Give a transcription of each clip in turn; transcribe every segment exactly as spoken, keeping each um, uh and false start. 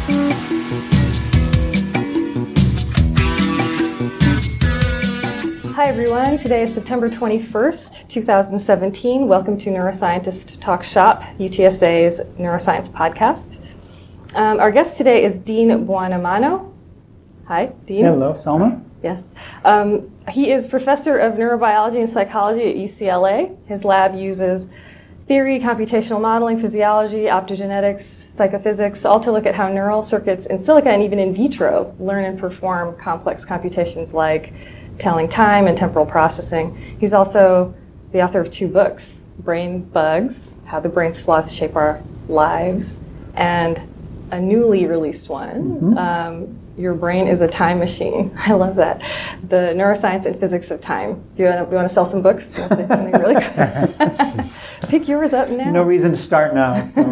Hi everyone, today is September twenty-first, two thousand seventeen. Welcome to Neuroscientist Talk Shop, U T S A's neuroscience podcast. Um, our guest today is Dean Buonamano. Hi, Dean. Hello, Selma. Yes. Um, he is professor of neurobiology and psychology at U C L A. His lab uses theory, computational modeling, physiology, optogenetics, psychophysics, all to look at how neural circuits in silico and even in vitro learn and perform complex computations like telling time and temporal processing. He's also the author of two books, Brain Bugs, How the Brain's Flaws Shape Our Lives, and a newly released one, mm-hmm. um, Your Brain is a Time Machine. I love that. The Neuroscience and Physics of Time. Do you want to, you want to sell some books? Do you want to say something really cool? Pick yours up now. No reason to start now. So.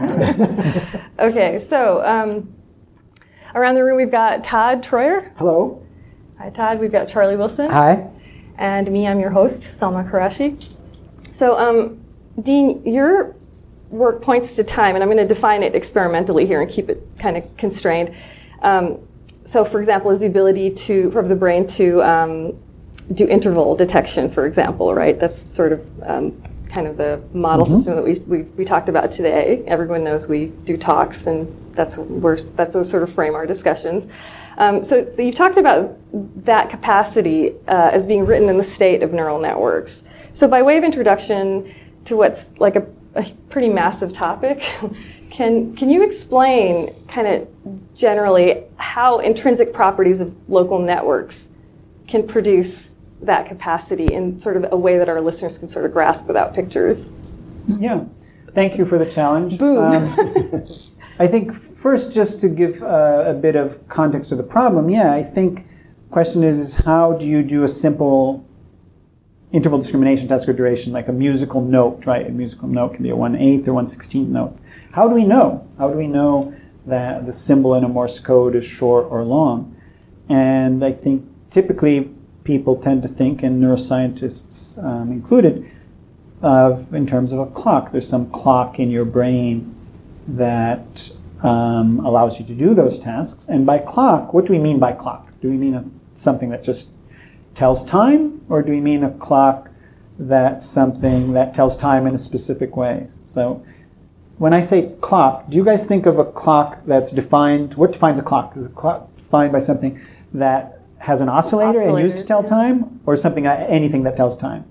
Okay, so um, around the room we've got Todd Troyer. Hello. Hi, Todd. We've got Charlie Wilson. Hi. And me, I'm your host, Salma Qureshi. So, um, Dean, your work points to time, and I'm going to define it experimentally here and keep it kind of constrained. Um, so, for example, is the ability to for the brain to um, do interval detection, for example, right? That's sort of um, kind of the model mm-hmm. system that we, we we talked about today. Everyone knows we do talks, and that's where that's those sort of frame our discussions. Um, so, so you've talked about that capacity uh, as being written in the state of neural networks. So by way of introduction to what's like a, a pretty massive topic, can can you explain kind of generally how intrinsic properties of local networks can produce that capacity in sort of a way that our listeners can sort of grasp without pictures? Yeah, thank you for the challenge. Boom. Um, I think first, just to give uh, a bit of context to the problem, yeah, I think the question is, is how do you do a simple interval discrimination test for duration, like a musical note, right? A musical note can be a one eighth or one sixteenth note. How do we know? How do we know that the symbol in a Morse code is short or long? And I think typically people tend to think, and neuroscientists um, included, of in terms of a clock. There's some clock in your brain that um, allows you to do those tasks. And by clock, what do we mean by clock? Do we mean a, something that just tells time, or do we mean a clock that's something that tells time in a specific way? So when I say clock, do you guys think of a clock that's defined? What defines a clock? Is a clock defined by something that has an oscillator and used to tell time, or something anything that tells time?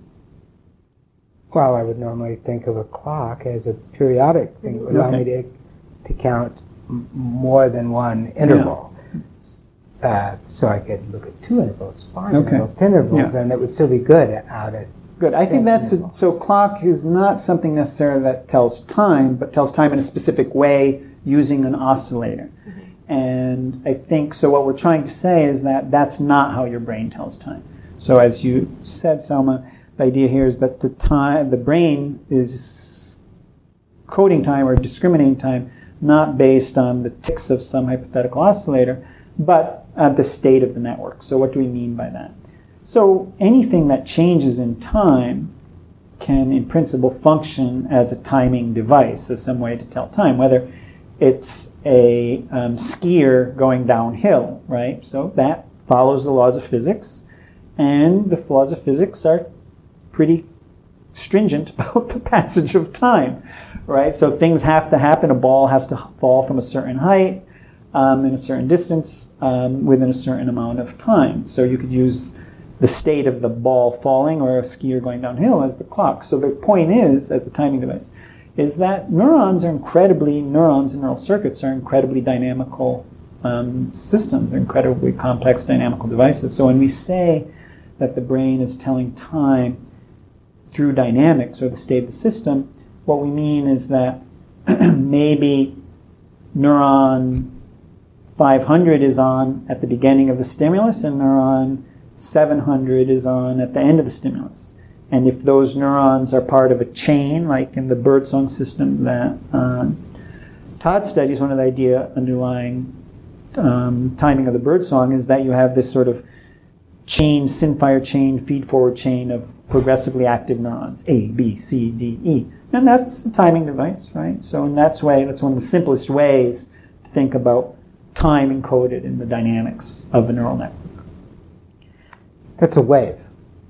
Well, I would normally think of a clock as a periodic thing. It would allow me to, to count m- more than one interval. Yeah. Uh, so I could look at two intervals, five okay. intervals, ten intervals, yeah. and it would still be good out at Good. I think that's a, so clock is not something necessarily that tells time, but tells time in a specific way using an oscillator. Mm-hmm. And I think, so what we're trying to say is that that's not how your brain tells time. So as you said, Selma, the idea here is that the time, the brain is coding time or discriminating time, not based on the ticks of some hypothetical oscillator, but at the state of the network. So what do we mean by that? So anything that changes in time can, in principle, function as a timing device, as some way to tell time, whether it's a um, skier going downhill, right? So that follows the laws of physics, and the laws of physics are pretty stringent about the passage of time, right? So things have to happen. A ball has to fall from a certain height um, in a certain distance um, within a certain amount of time. So you could use the state of the ball falling or a skier going downhill as the clock. So the point is, as the timing device, is that neurons are incredibly, neurons and neural circuits are incredibly dynamical um, systems. They're incredibly complex dynamical devices. So when we say that the brain is telling time through dynamics or the state of the system, what we mean is that maybe neuron five hundred is on at the beginning of the stimulus and neuron seven hundred is on at the end of the stimulus. And if those neurons are part of a chain, like in the birdsong system that uh, Todd studies, one of the idea underlying um, timing of the birdsong is that you have this sort of chain, synfire chain, feed-forward chain of progressively active neurons, A, B, C, D, E. And that's a timing device, right? So in that way, that's one of the simplest ways to think about time encoded in the dynamics of a neural network. That's a wave,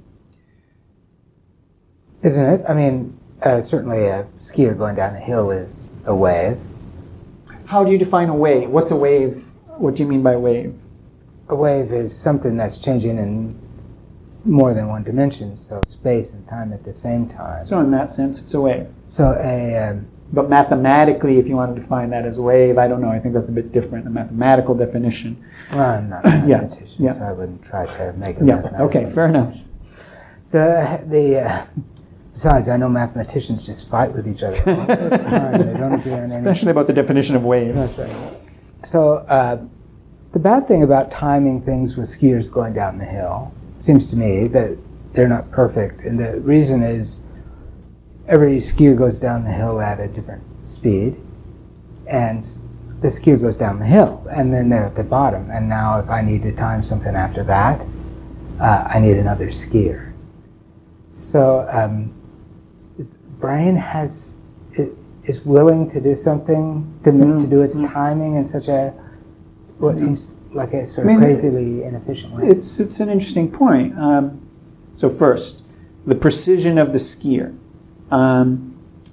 isn't it? I mean, uh, certainly a skier going down a hill is a wave. How do you define a wave? What's a wave? What do you mean by wave? A wave is something that's changing in more than one dimension, so space and time at the same time. So in that sense, it's a wave. So a um, But mathematically, if you want to define that as a wave, I don't know. I think that's a bit different, a mathematical definition. well, I'm not a Yeah, mathematician, yeah. so I wouldn't try to make a Yeah, mathematical. okay, fair enough. So uh, the uh, besides, I know mathematicians just fight with each other all the time. They don't agree on anything. Especially about the definition of waves. That's right. So uh, the bad thing about timing things with skiers going down the hill seems to me that they're not perfect, and the reason is every skier goes down the hill at a different speed, and the skier goes down the hill, and then they're at the bottom. And now, if I need to time something after that, uh, I need another skier. So, um, is the brain has it is willing to do something to Mm, to do its mm. timing in such a what seems like a sort I of mean, crazily inefficient way. It's it's an interesting point. Um, so first, the precision of the skier. Um,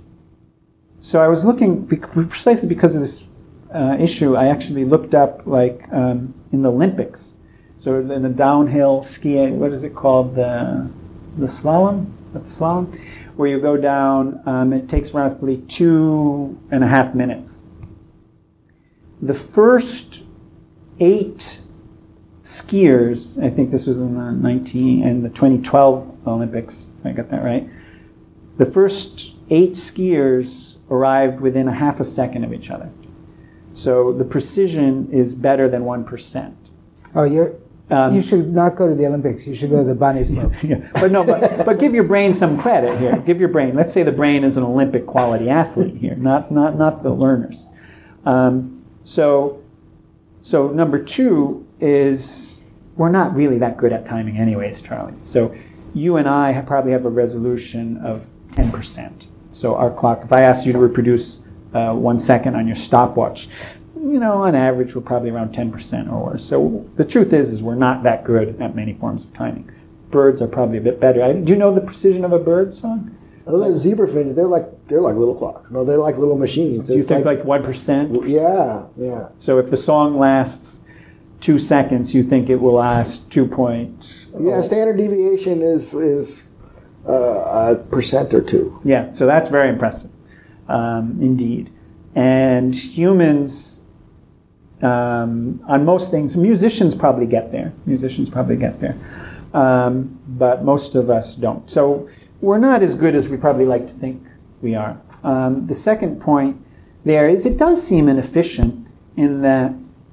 so I was looking bec- precisely because of this uh, issue. I actually looked up like um, in the Olympics. So in the downhill skiing, what is it called? The the slalom. Is that the slalom, where you go down. Um, it takes roughly two and a half minutes. The first eight skiers, I think this was in the nineteen and the twenty twelve Olympics, if I got that right. The first eight skiers arrived within a half a second of each other. So the precision is better than one percent. Oh, you're. Um, you should not go to the Olympics. You should go to the bunny slope. Yeah. But no, but, but give your brain some credit here. Give your brain. Let's say the brain is an Olympic quality athlete here, not not not the learners. Um, so, so number two is we're not really that good at timing, anyways, Charlie. So, you and I have probably have a resolution of ten percent. So our clock. If I asked you to reproduce uh, one second on your stopwatch, you know, on average, we're probably around ten percent or worse. So the truth is, is we're not that good at many forms of timing. Birds are probably a bit better. I, do you know the precision of a bird song? Other than zebra finches, they're like they're like little clocks. No, they're like little machines. Do you It's think like one percent? Yeah, yeah. So if the song lasts two seconds, you think it will last two point? Yeah, standard deviation is is uh, a percent or two. Yeah, so that's very impressive, um, indeed. And humans, um, on most things, musicians probably get there. Musicians probably get there. Um, but most of us don't. So we're not as good as we probably like to think we are. Um, the second point there is it does seem inefficient in that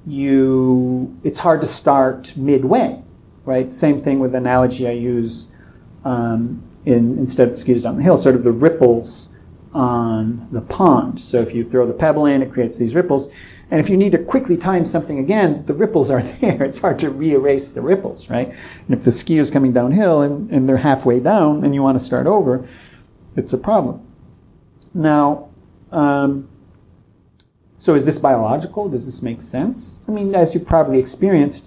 you it's hard to start midway, right? Same thing with the analogy I use um, in instead of skis down the hill, sort of the ripples on the pond. So if you throw the pebble in, it creates these ripples. And if you need to quickly time something again, the ripples are there. It's hard to re-erase the ripples, right? And if the ski is coming downhill and, and they're halfway down and you want to start over, it's a problem. Now, um, so is this biological? Does this make sense? I mean, as you've probably experienced,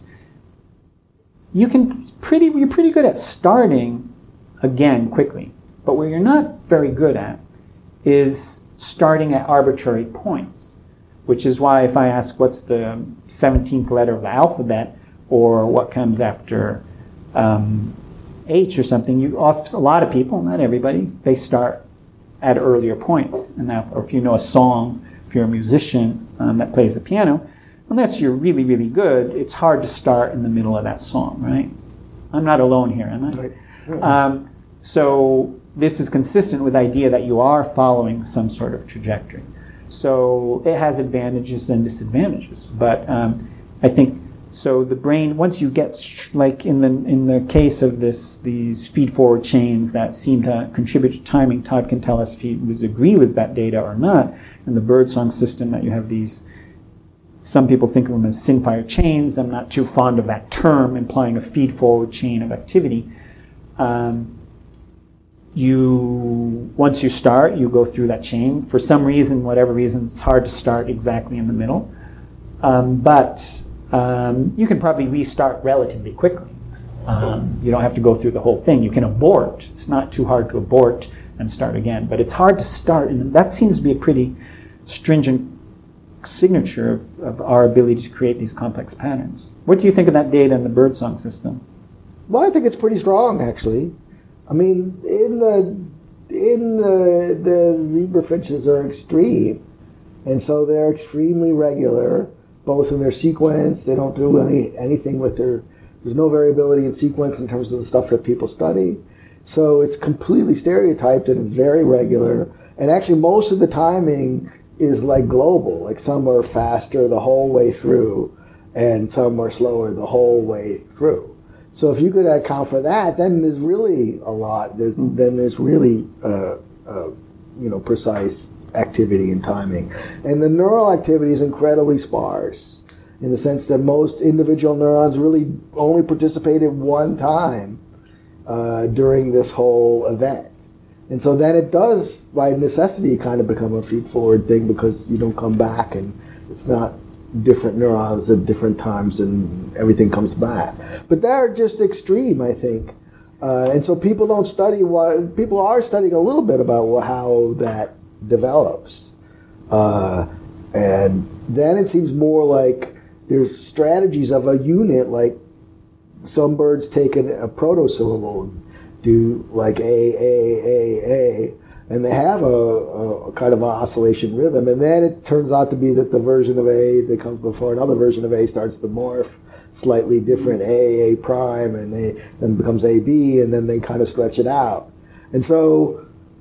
you can pretty you're pretty good at starting again quickly. But what you're not very good at is starting at arbitrary points, which is why if I ask what's the seventeenth letter of the alphabet or what comes after um, H or something, you a lot of people, not everybody, they start at earlier points. And now, or if you know a song, if you're a musician um, that plays the piano, unless you're really, really good, it's hard to start in the middle of that song, right? I'm not alone here, am I? Right. Yeah. Um, so this is consistent with the idea that you are following some sort of trajectory. So it has advantages and disadvantages. But um, I think, so the brain, once you get, sh- like in the in the case of this, these feed-forward chains that seem to contribute to timing, Todd can tell us if he would agree with that data or not. In the birdsong system that you have these, some people think of them as sin-fire chains. I'm not too fond of that term, implying a feed-forward chain of activity. Um, you once you start, you go through that chain. For some reason, whatever reason, it's hard to start exactly in the middle. Um, but um, you can probably restart relatively quickly. Um, you don't have to go through the whole thing. You can abort. It's not too hard to abort and start again. But it's hard to start, and that seems to be a pretty stringent signature of, of our ability to create these complex patterns. What do you think of that data in the birdsong system? Well, I think it's pretty strong, actually. I mean, in the in the, the zebra finches are extreme, and so they're extremely regular, both in their sequence. They don't do any anything with their. There's no variability in sequence in terms of the stuff that people study. So it's completely stereotyped and it's very regular. And actually, most of the timing is like global. Like some are faster the whole way through, and some are slower the whole way through. So if you could account for that, then there's really a lot. There's then there's really uh, uh, you know precise activity and timing, and the neural activity is incredibly sparse in the sense that most individual neurons really only participate at one time uh, during this whole event. And so then it does, by necessity, kind of become a feed-forward thing because you don't come back and it's not different neurons at different times and everything comes back. But they're just extreme, I think. Uh, and so people don't study what, people are studying a little bit about how that develops. Uh, and then it seems more like there's strategies of a unit, like some birds take an, a proto-syllable and do like A, A, A, A, and they have a, a kind of an oscillation rhythm, and then it turns out to be that the version of A that comes before another version of A starts to morph slightly different, A, A prime, and A, then becomes A, B, and then they kind of stretch it out. And so,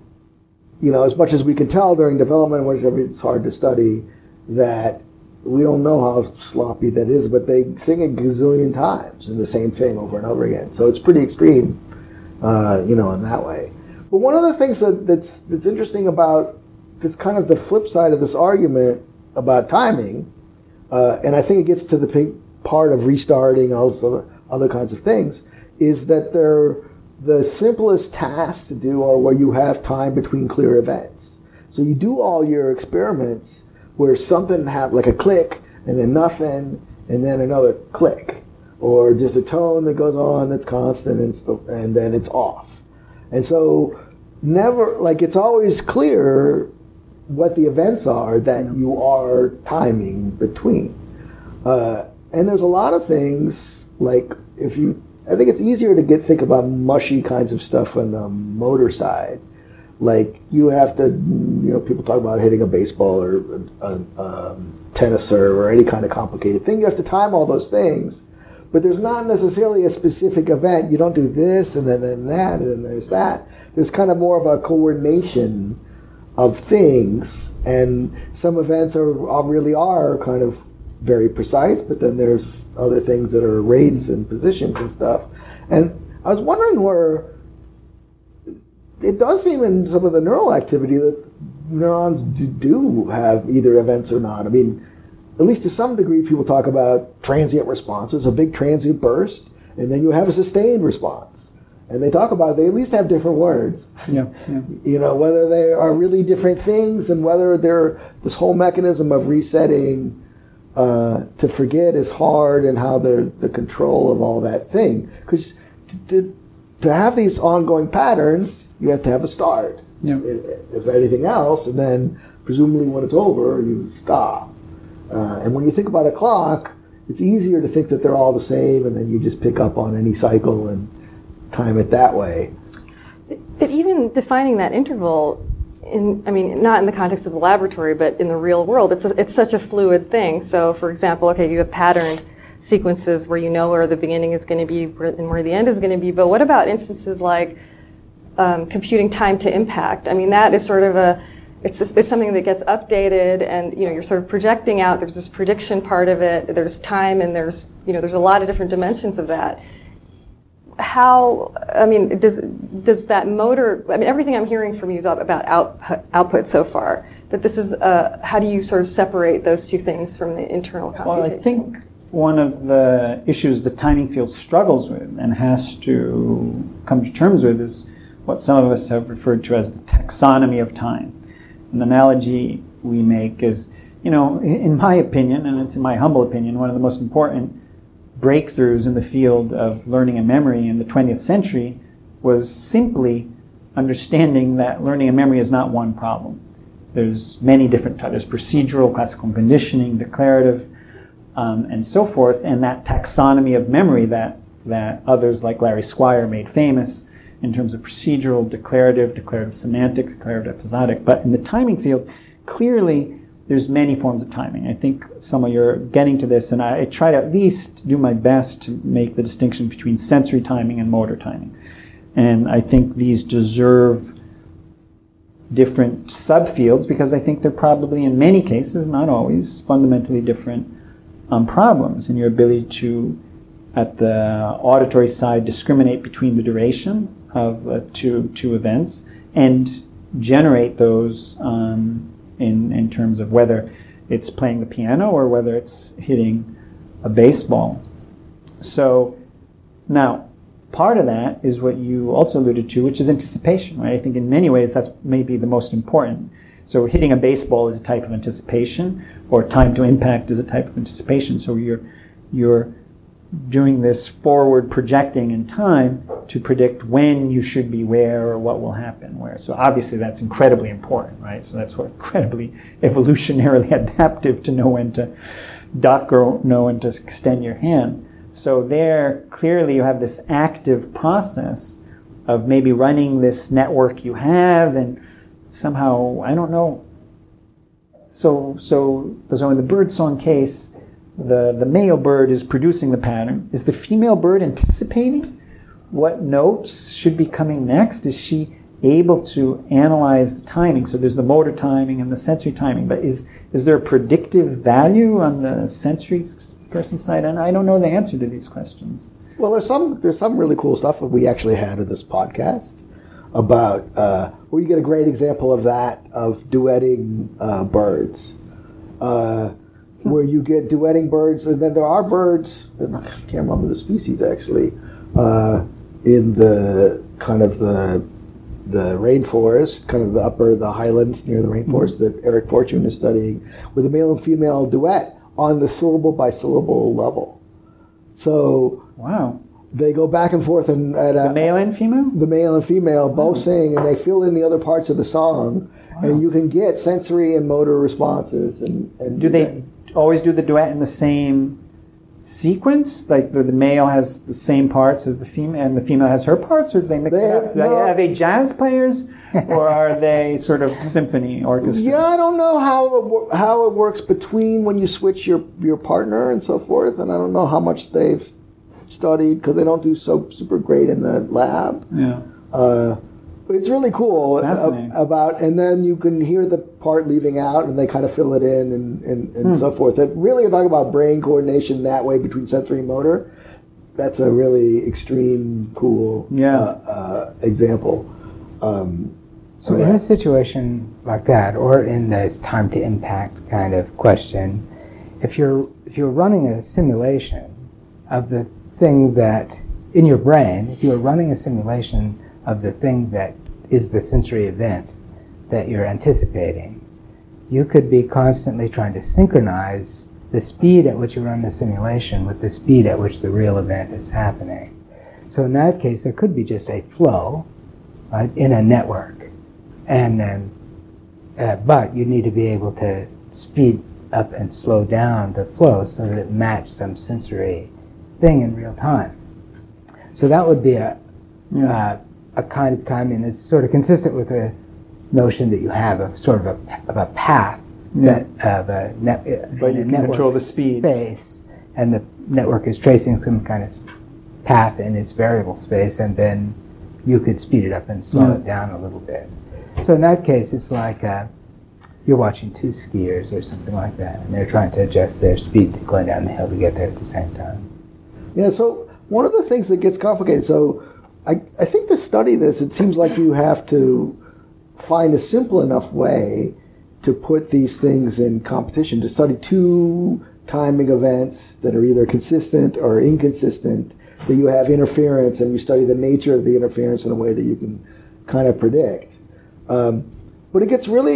you know, as much as we can tell during development, which it's hard to study, that we don't know how sloppy that is, but they sing it a gazillion times in the same thing over and over again. So it's pretty extreme, uh, you know, in that way. But one of the things that, that's that's interesting about, that's kind of the flip side of this argument about timing, uh, and I think it gets to the big part of restarting and all those other, other kinds of things, is that they're the simplest tasks to do are where you have time between clear events. So you do all your experiments where something happens, like a click, and then nothing, and then another click. Or just a tone that goes on that's constant, and, still, and then it's off. And so never, like it's always clear what the events are that you are timing between. Uh, and there's a lot of things, like if you, I think it's easier to get think about mushy kinds of stuff on the motor side. Like you have to, you know, people talk about hitting a baseball or a, a, a tennis serve or any kind of complicated thing. You have to time all those things, but there's not necessarily a specific event. You don't do this and then, then that and then there's that. There's kind of more of a coordination of things, and some events are, are really are kind of very precise, but then there's other things that are rates and positions and stuff. And I was wondering where it does seem in some of the neural activity that neurons do, do have either events or not. I mean, at least to some degree, people talk about transient responses, a big transient burst, and then you have a sustained response. And they talk about it, they at least have different words. Yeah, yeah. You know, whether they are really different things and whether they're this whole mechanism of resetting uh, to forget is hard, and how the the control of all that thing. Because to, to, to have these ongoing patterns, you have to have a start, yeah. if anything else, and then presumably when it's over, you stop. Uh, and when you think about a clock, it's easier to think that they're all the same, and then you just pick up on any cycle and time it that way. But even defining that interval, in, I mean, not in the context of the laboratory, but in the real world, it's a, it's such a fluid thing. So, for example, okay, you have patterned sequences where you know where the beginning is going to be and where the end is going to be. But what about instances like um, computing time to impact? I mean, that is sort of a It's just, it's something that gets updated, and you know you're sort of projecting out. There's this prediction part of it. There's time, and there's you know there's a lot of different dimensions of that. How I mean, does does that motor? I mean, everything I'm hearing from you is about output, output so far. But this is uh, how do you sort of separate those two things from the internal computation? Well, I think one of the issues the timing field struggles with and has to come to terms with is what some of us have referred to as the taxonomy of time. An analogy we make is you know, in, in my opinion, and it's in my humble opinion, one of the most important breakthroughs in the field of learning and memory in the twentieth century was simply understanding that learning and memory is not one problem. There's many different types. There's procedural, classical conditioning, declarative, um, and so forth, and that taxonomy of memory that, that others like Larry Squire made famous in terms of procedural, declarative, declarative semantic, declarative episodic. But in the timing field, clearly there's many forms of timing. I think some of you are getting to this, and I, I try to at least do my best to make the distinction between sensory timing and motor timing. And I think these deserve different subfields because I think they're probably, in many cases, not always, fundamentally different um, problems in your ability to, at the auditory side, discriminate between the duration of uh, two, two events and generate those um, in, in terms of whether it's playing the piano or whether it's hitting a baseball. So now, part of that is what you also alluded to, which is anticipation, right? I think in many ways that's maybe the most important. So hitting a baseball is a type of anticipation, or time to impact is a type of anticipation. So you're you're doing this forward projecting in time to predict when you should be where or what will happen where. So obviously that's incredibly important, right? So that's what incredibly evolutionarily adaptive to know when to duck or know when to extend your hand. So there, clearly you have this active process of maybe running this network you have, and somehow, I don't know. So, so, so in the birdsong case, the, the male bird is producing the pattern. Is the female bird anticipating what notes should be coming next? Is she able to analyze the timing? So there's the motor timing and the sensory timing, but is, is there a predictive value on the sensory person side? And I don't know the answer to these questions. Well, there's some there's some really cool stuff that we actually had in this podcast about uh, where you get a great example of that, of duetting uh, birds, uh, hmm. where you get duetting birds, and then there are birds, and I can't remember the species actually, uh, in the kind of the the rainforest, kind of the upper, the highlands near the rainforest mm-hmm. that Eric Fortune is studying, with a male and female duet on the syllable by syllable level. So wow, they go back and forth, and at the a, male and female, the male and female wow. both sing, and they fill in the other parts of the song, wow. and you can get sensory and motor responses. And, and do they always do the duet in the same sequence? Like the, the male has the same parts as the female, and the female has her parts, or do they mix they, it up? No, are they jazz players, or are they sort of symphony orchestra? Yeah, I don't know how it, how it works between when you switch your, your partner and so forth, and I don't know how much they've studied, because they don't do so super great in the lab. Yeah. Uh, but it's really cool about, and then you can hear the part leaving out, and they kind of fill it in, and, and, and hmm. so forth. That really, you're talking about brain coordination that way between sensory and motor. That's a really extreme, cool yeah. uh, uh, example. Um, so in a situation like that, or in this time to impact kind of question, if you're if you're running a simulation of the thing that in your brain, if you're running a simulation of the thing that is the sensory event that you're anticipating, you could be constantly trying to synchronize the speed at which you run the simulation with the speed at which the real event is happening. So in that case, there could be just a flow right, in a network, and then, uh, but you need to be able to speed up and slow down the flow so that it matches some sensory thing in real time. So that would be a yeah. uh, a kind of timing that's sort of consistent with the notion that you have of sort of a of a path yeah. that of a net, but you can control the speed space, and the network is tracing some kind of path in its variable space, and then you could speed it up and slow yeah. it down a little bit. So in that case, it's like uh, you're watching two skiers or something like that, and they're trying to adjust their speed going down the hill to get there at the same time. Yeah, so one of the things that gets complicated, so I, I think to study this, it seems like you have to find a simple enough way to put these things in competition, to study two timing events that are either consistent or inconsistent, that you have interference, and you study the nature of the interference in a way that you can kind of predict. Um, but it gets really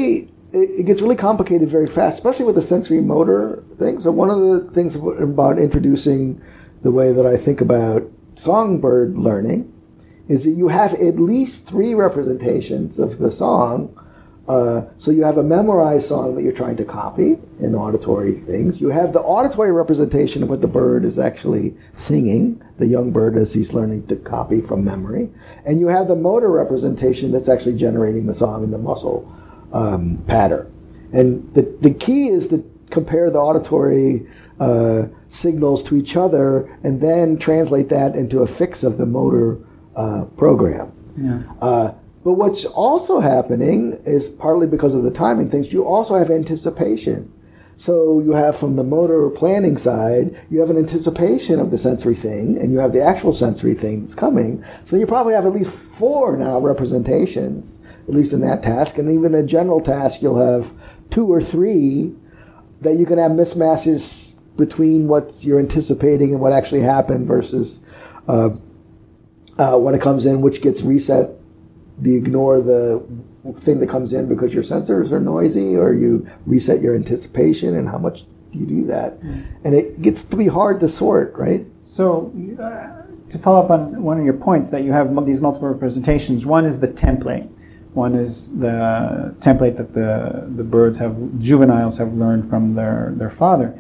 it, it gets really complicated very fast, especially with the sensory motor thing. So one of the things about introducing the way that I think about songbird learning is that you have at least three representations of the song. Uh, so you have a memorized song that you're trying to copy in auditory things. You have the auditory representation of what the bird is actually singing, the young bird as he's learning to copy from memory. And you have the motor representation that's actually generating the song in the muscle um, pattern. And the, the key is to compare the auditory uh, signals to each other and then translate that into a fix of the motor uh, program. Yeah. Uh, But what's also happening is partly because of the timing things, you also have anticipation. So you have from the motor planning side, you have an anticipation of the sensory thing, and you have the actual sensory thing that's coming. So you probably have at least four now representations, at least in that task. And even a general task, you'll have two or three that you can have mismatches between what you're anticipating and what actually happened versus uh, uh, when it comes in, which gets reset. Do you ignore the thing that comes in because your sensors are noisy, or you reset your anticipation, and how much do you do that? Mm. And it gets to be hard to sort, right? So uh, to follow up on one of your points, that you have these multiple representations. One is the template. One is the template that the, the birds have, juveniles have learned from their, their father.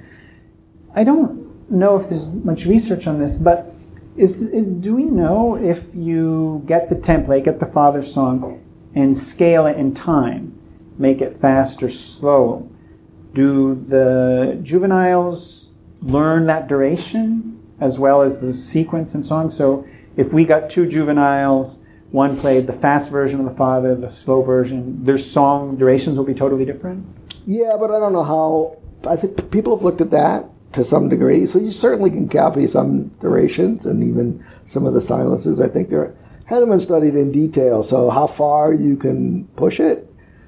I don't know if there's much research on this, but Is, is, do we know if you get the template, get the father's song, and scale it in time, make it fast or slow? Do the juveniles learn that duration as well as the sequence and song? So if we got two juveniles, one played the fast version of the father, the slow version, their song durations will be totally different? Yeah, but I don't know how. I think people have looked at that to some degree. So you certainly can copy some durations and even some of the silences. I think there hasn't been studied in detail. So how far you can push it,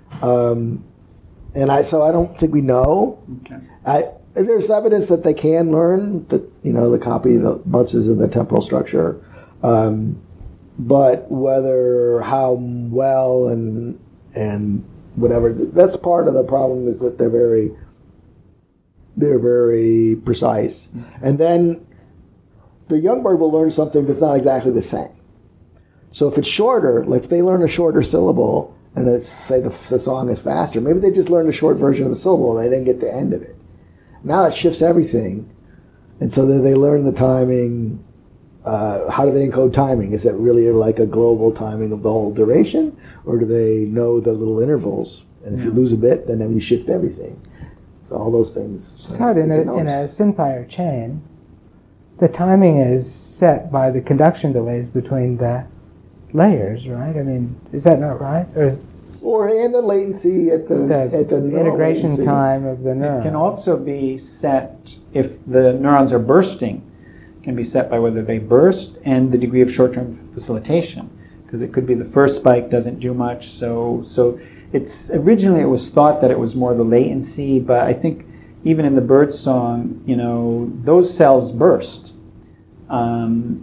um, and I so I don't think we know. Okay. I there's evidence that they can learn that you know the copy the bunches of the temporal structure, um, but whether how well and and whatever, that's part of the problem, is that they're very They're very precise. Okay. And then the young bird will learn something that's not exactly the same. So if it's shorter, like if they learn a shorter syllable, and it's, say the, the song is faster, maybe they just learned a short version of the syllable and they didn't get the end of it. Now it shifts everything. And so then they learn the timing. Uh, how do they encode timing? Is it really like a global timing of the whole duration? Or do they know the little intervals? And if yeah. you lose a bit, then you shift everything. So all those things. So Todd, in a, in a SynFire chain, the timing is set by the conduction delays between the layers, right? I mean, is that not right? Or, is or and the latency at the, the, at the integration latency. time of the neuron. It can also be set, if the neurons are bursting, can be set by whether they burst and the degree of short-term facilitation. Because it could be the first spike doesn't do much, so so. It's originally it was thought that it was more the latency, but I think even in the bird song, you know, those cells burst. Um,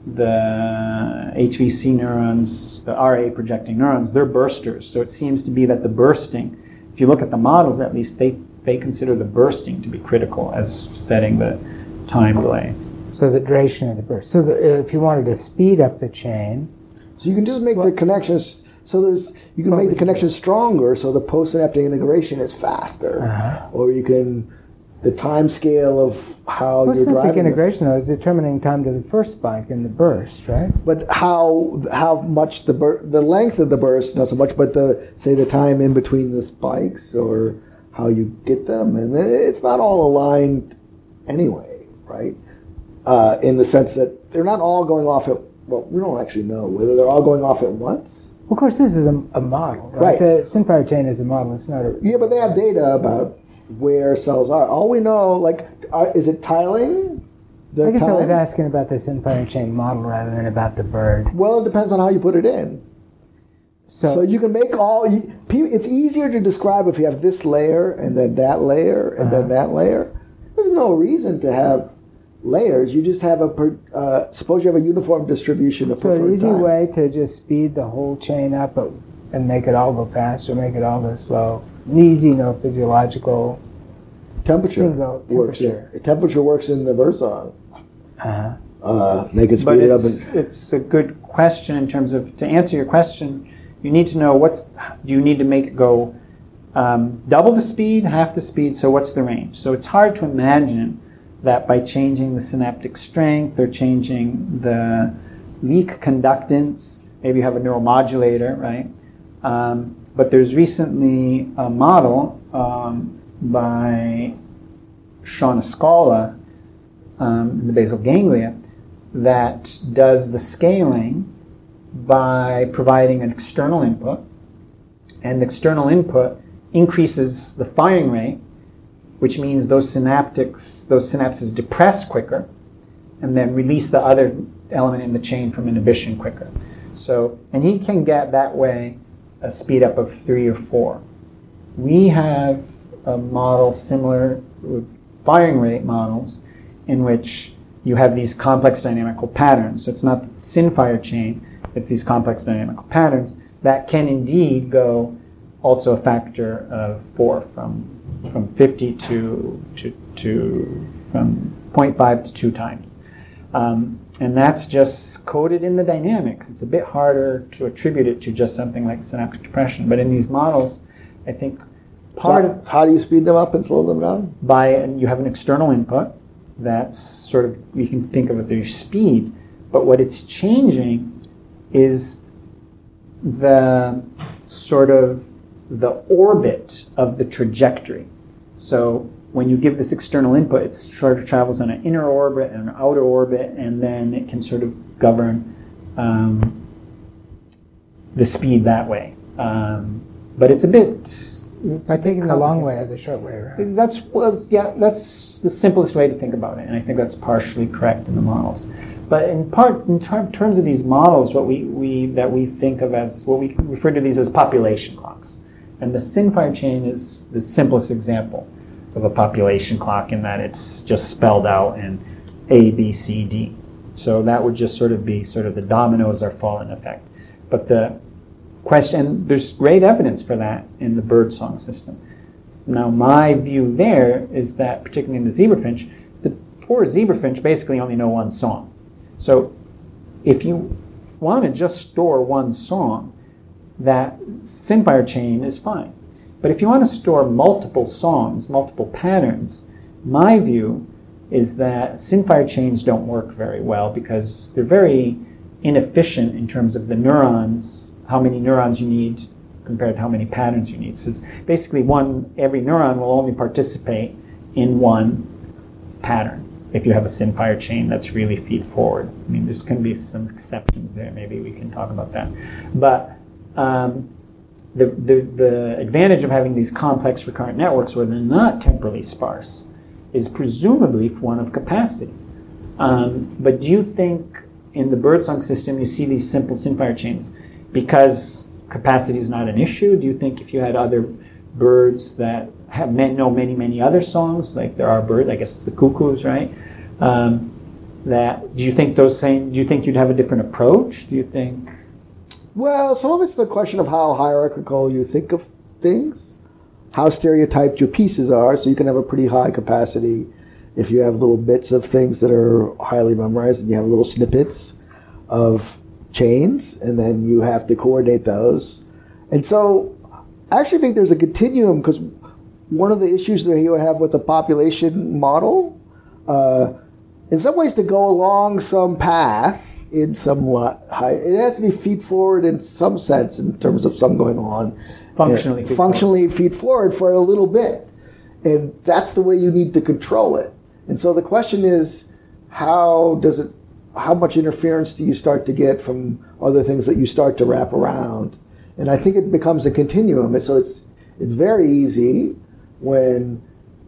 the H V C neurons, the R A projecting neurons, they're bursters. So it seems to be that the bursting, if you look at the models at least, they, they consider the bursting to be critical as setting the time delays. So the duration of the burst. So the, if you wanted to speed up the chain. So you can just make well, the connections. So there's, you can make the connection stronger, so the postsynaptic integration is faster. Uh-huh. Or you can, the time scale of how you're driving. Postsynaptic integration, though, is determining time to the first spike in the burst, right? But how how much the bur- the length of the burst, not so much, but the say the time in between the spikes, or how you get them, and it's not all aligned anyway, right? Uh, in the sense that they're not all going off at, well, we don't actually know whether they're all going off at once. Of course, this is a, a model, right? Right. The SynFire chain is a model. It's not a... Yeah, but they have data about where cells are. All we know, like, are, is it tiling? The I guess time? I was asking about the SynFire chain model rather than about the bird. Well, it depends on how you put it in. So, so you can make all... You, it's easier to describe if you have this layer, and then that layer, and uh-huh. then that layer. There's no reason to have layers. You just have a, uh, suppose you have a uniform distribution of preferred time. So an easy time. way to just speed the whole chain up and make it all go fast or make it all go slow an easy, no physiological Temperature single works temperature. there. Temperature works in the birdsong. Uh-huh. Uh, they can speed But it up. it's, And, it's a good question in terms of, to answer your question, you need to know what's, do you need to make it go um, double the speed, half the speed, so what's the range? So it's hard to imagine that by changing the synaptic strength or changing the leak conductance, maybe you have a neuromodulator, right? Um, but there's recently a model um, by Sean Escala um, in the basal ganglia that does the scaling by providing an external input, and the external input increases the firing rate, which means those synaptics, those synapses depress quicker, and then release the other element in the chain from inhibition quicker. So, and he can get that way a speed up of three or four. We have a model similar with firing rate models in which you have these complex dynamical patterns. So it's not the SynFire chain, it's these complex dynamical patterns that can indeed go also a factor of four, from from fifty to to, to from zero point five to two times. Um, and that's just coded in the dynamics. It's a bit harder to attribute it to just something like synaptic depression. But in these models, I think part so of how do you speed them up and slow them down? by, and you have an external input that's sort of, you can think of it as speed, but what it's changing is the sort of the orbit of the trajectory. So when you give this external input, it sort of travels on an inner orbit and an outer orbit, and then it can sort of govern um, the speed that way. Um, but it's a bit... It's By a bit taking the long complicated. way or the short way around. That's well, yeah. That's the simplest way to think about it, and I think that's partially correct in the models. But in part, in ter- terms of these models, what we, we that we think of as what we refer to these as population clocks, and the SynFire chain is the simplest example of a population clock in that it's just spelled out in A, B, C, D. So that would just sort of be sort of the dominoes are falling effect. But the question, there's great evidence for that in the birdsong system. Now, my view there is that, particularly in the zebrafinch, the poor zebrafinch basically only know one song. So if you want to just store one song, that SynFire chain is fine. But if you want to store multiple songs, multiple patterns, my view is that SynFire chains don't work very well because they're very inefficient in terms of the neurons, how many neurons you need compared to how many patterns you need. So it's basically one, every neuron will only participate in one pattern if you have a SynFire chain that's really feed forward. I mean, there's going to be some exceptions there. Maybe we can talk about that. But um, the, the, the advantage of having these complex recurrent networks where they're not temporally sparse is presumably for one of capacity. Um, but do you think in the birdsong system you see these simple SynFire chains because capacity is not an issue? Do you think if you had other birds that have know many, many other songs, like there are birds, I guess it's the cuckoos, right? Um, that do you think those same? Do you think you'd have a different approach? Do you think? Well, some of it's the question of how hierarchical you think of things, how stereotyped your pieces are, so you can have a pretty high capacity if you have little bits of things that are highly memorized and you have little snippets of chains, and then you have to coordinate those. And so I actually think there's a continuum, because one of the issues that you have with the population model, uh, in some ways to go along some path, in some high, it has to be feed forward in some sense in terms of some going on. Functionally uh, feed functionally forward. feed forward for a little bit. And that's the way you need to control it. And so the question is, how does it, how much interference do you start to get from other things that you start to wrap around? And I think it becomes a continuum. And so it's it's very easy when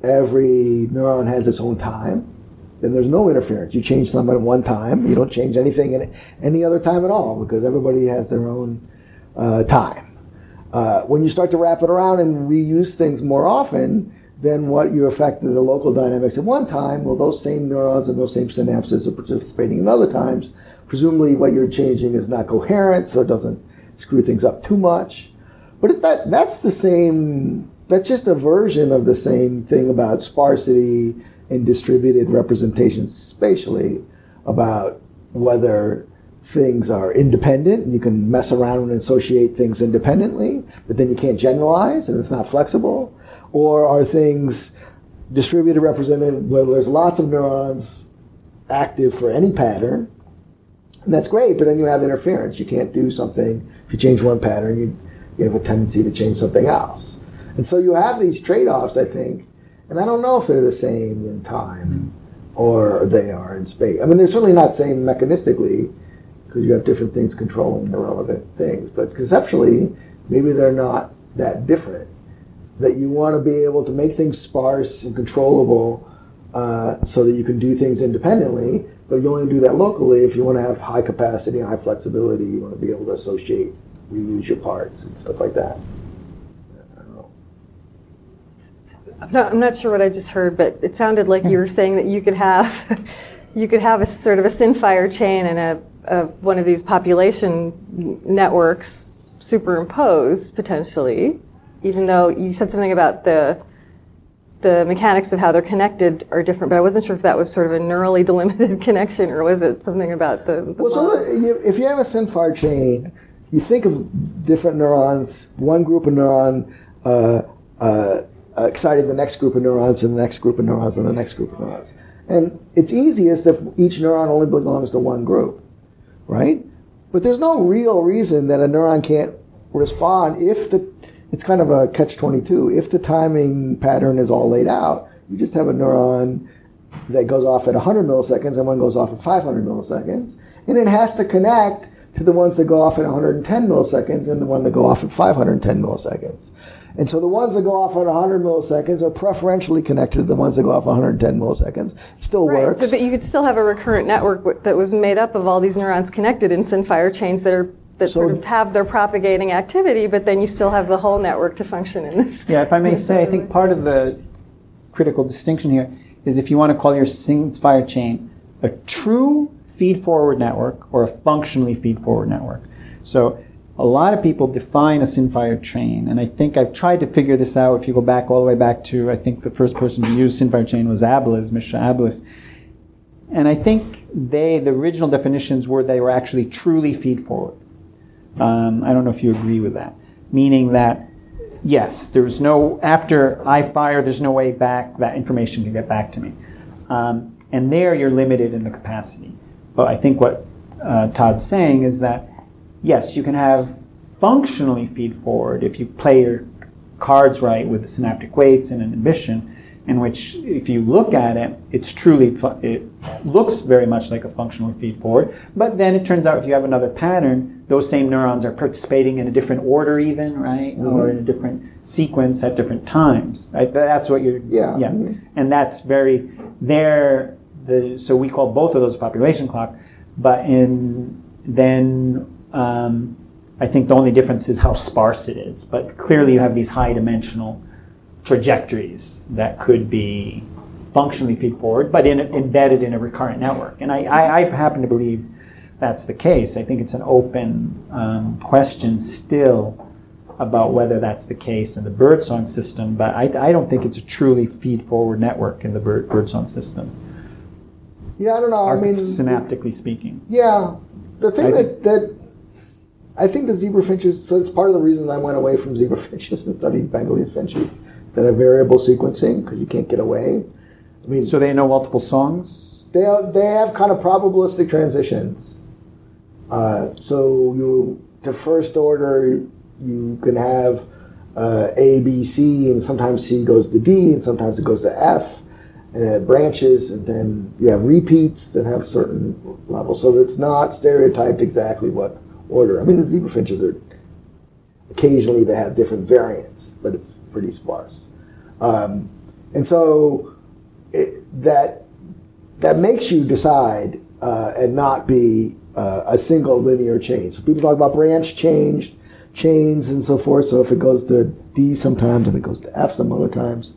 every neuron has its own time. Then there's no interference. You change something at one time. You don't change anything at any other time at all, because everybody has their own uh, time. Uh, when you start to wrap it around and reuse things more often, then what you affected the local dynamics at one time, well, those same neurons and those same synapses are participating in other times. Presumably what you're changing is not coherent, so it doesn't screw things up too much. But if that that's the same that's just a version of the same thing about sparsity and distributed representations spatially, about whether things are independent and you can mess around and associate things independently, but then you can't generalize and it's not flexible, or are things distributed represented where there's lots of neurons active for any pattern, and that's great, but then you have interference. You can't do something, if you change one pattern, you, you have a tendency to change something else. And so you have these trade-offs, I think, and I don't know if they're the same in time or they are in space. I mean, they're certainly not the same mechanistically, because you have different things controlling the relevant things, but conceptually, maybe they're not that different. That you want to be able to make things sparse and controllable uh, so that you can do things independently, but you only do that locally if you want to have high capacity and high flexibility. You want to be able to associate, reuse your parts and stuff like that. I don't know. I'm not, I'm not sure what I just heard, but it sounded like you were saying that you could have you could have a sort of a SynFire chain and a, a one of these population networks superimposed potentially, even though you said something about the the mechanics of how they're connected are different, but I wasn't sure if that was sort of a neurally delimited connection, or was it something about the, the well, so if you have a SynFire chain, you think of different neurons, one group of neuron uh, uh, exciting the next group of neurons, and the next group of neurons, and the next group of neurons. And it's easiest if each neuron only belongs to one group, right? But there's no real reason that a neuron can't respond if the, it's kind of a catch twenty-two. If the timing pattern is all laid out, you just have a neuron that goes off at one hundred milliseconds and one goes off at five hundred milliseconds. And it has to connect to the ones that go off at one hundred ten milliseconds and the one that go off at five hundred ten milliseconds. And so the ones that go off at one hundred milliseconds are preferentially connected to the ones that go off one hundred ten milliseconds. It still right. works. So, but you could still have a recurrent network that was made up of all these neurons connected in SynFire chains that are that So- sort of have their propagating activity, but then you still have the whole network to function in this. Yeah, if I may say, I think part of the critical distinction here is if you want to call your SynFire chain a true feed-forward network or a functionally feed-forward network. So a lot of people define a SynFire chain, and I think I've tried to figure this out. If you go back all the way back to, I think the first person to use SynFire chain was Ablis, Misha Ablis. And I think they, the original definitions were they were actually truly feed-forward. Um, I don't know if you agree with that. Meaning that, yes, there's no, after I fire, there's no way back, that information can get back to me. Um, and there you're limited in the capacity. But I think what uh, Todd's saying is that, yes, you can have functionally feed forward if you play your cards right with the synaptic weights and inhibition, in which if you look at it, it's truly, fu- it looks very much like a functional feed forward. But then it turns out if you have another pattern, those same neurons are participating in a different order even, right? Mm-hmm. Or in a different sequence at different times. Right? That's what you're, Yeah. yeah. Mm-hmm. And that's very, there, the, so we call both of those population clock, but in, then, um, I think the only difference is how sparse it is. But clearly you have these high dimensional trajectories that could be functionally feed forward, but in, embedded in a recurrent network. And I, I, I happen to believe that's the case. I think it's an open um, question still about whether that's the case in the birdsong system, but I, I don't think it's a truly feed forward network in the bird, birdsong system. Yeah, I don't know. I mean, synaptically speaking. Yeah, the thing I that, that I think the zebra finches, so it's part of the reason I went away from zebra finches and studied Bengalese finches, that have variable sequencing because you can't get away. I mean, So they know multiple songs? they are, they have kind of probabilistic transitions. Uh, so you to first order, you can have uh, A, B, C, and sometimes C goes to D, and sometimes it goes to F, and then it branches, and then you have repeats that have certain levels. So it's not stereotyped exactly what order. I mean, the zebra finches are, occasionally they have different variants, but it's pretty sparse. Um, and so it, that that makes you decide uh, and not be uh, a single linear chain. So people talk about branch change, chains and so forth. So if it goes to D sometimes and it goes to F some other times,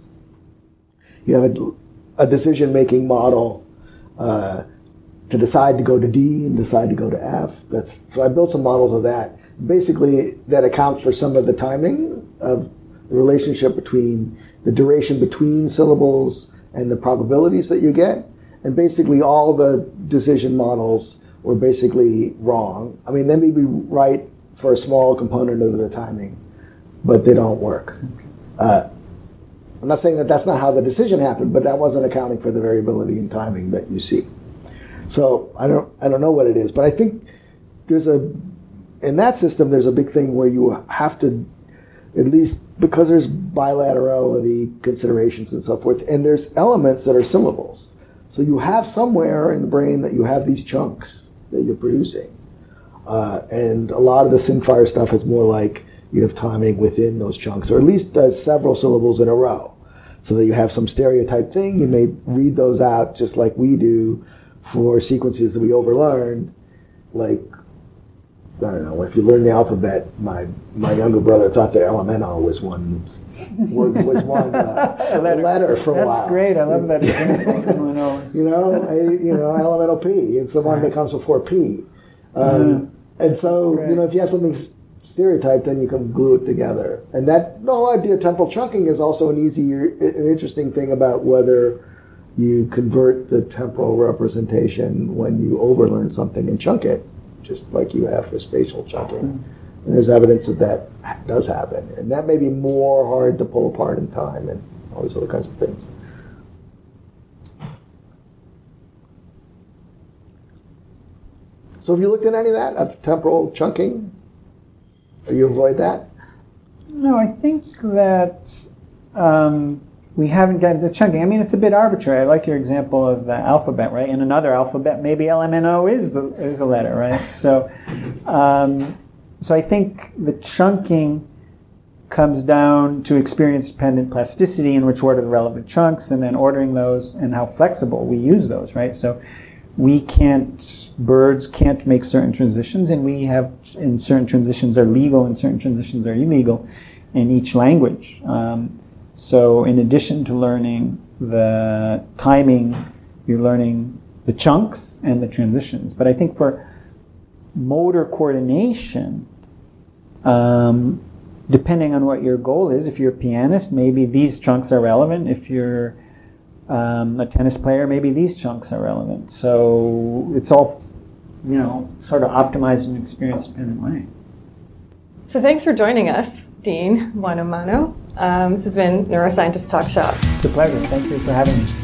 you have a, a decision-making model uh, to decide to go to D and decide to go to F. That's, so I built some models of that. Basically, that account for some of the timing of the relationship between the duration between syllables and the probabilities that you get. And basically all the decision models were basically wrong. I mean, they may be right for a small component of the timing, but they don't work. Uh, I'm not saying that that's not how the decision happened, but that wasn't accounting for the variability in timing that you see. So I don't, I don't know what it is, but I think there's a, in that system, there's a big thing where you have to, at least because there's bilaterality considerations and so forth, and there's elements that are syllables. So you have somewhere in the brain that you have these chunks that you're producing. Uh, and a lot of the SynFire stuff is more like you have timing within those chunks, or at least uh, several syllables in a row. So that you have some stereotype thing, you may read those out just like we do for sequences that we overlearned. Like, I don't know, if you learn the alphabet, my my younger brother thought that L M N O was one was, was one uh, letter. letter for a That's while. That's great. I love that example. L M N O. You know, I, you know, elemental P. It's the one that comes before P. Um, yeah. And so, you know, if you have something stereotyped, then you can glue it together. And that the whole idea of temporal chunking is also an easy, an interesting thing about whether you convert the temporal representation when you overlearn something and chunk it, just like you have for spatial chunking. Mm-hmm. And there's evidence that that does happen. And that may be more hard to pull apart in time and all these other kinds of things. So have you looked at any of that, of temporal chunking? Or you avoid that? No, I think that um, we haven't gotten the chunking. I mean, it's a bit arbitrary. I like your example of the alphabet, right? In another alphabet, maybe L M N O is the is a letter, right? So, um, so I think the chunking comes down to experience-dependent plasticity, in which order the relevant chunks, and then ordering those and how flexible we use those, right? So. We can't, birds can't make certain transitions, and we have, and certain transitions are legal and certain transitions are illegal in each language. Um, so in addition to learning the timing, you're learning the chunks and the transitions. But I think for motor coordination, um, depending on what your goal is, if you're a pianist, maybe these chunks are relevant. If you're Um, a tennis player, maybe these chunks are relevant. So it's all, you know, sort of optimized in an experience-dependent way. So thanks for joining us, Dean Buonomano. Um, this has been Neuroscientist Talk Shop. It's a pleasure. Thank you for having me.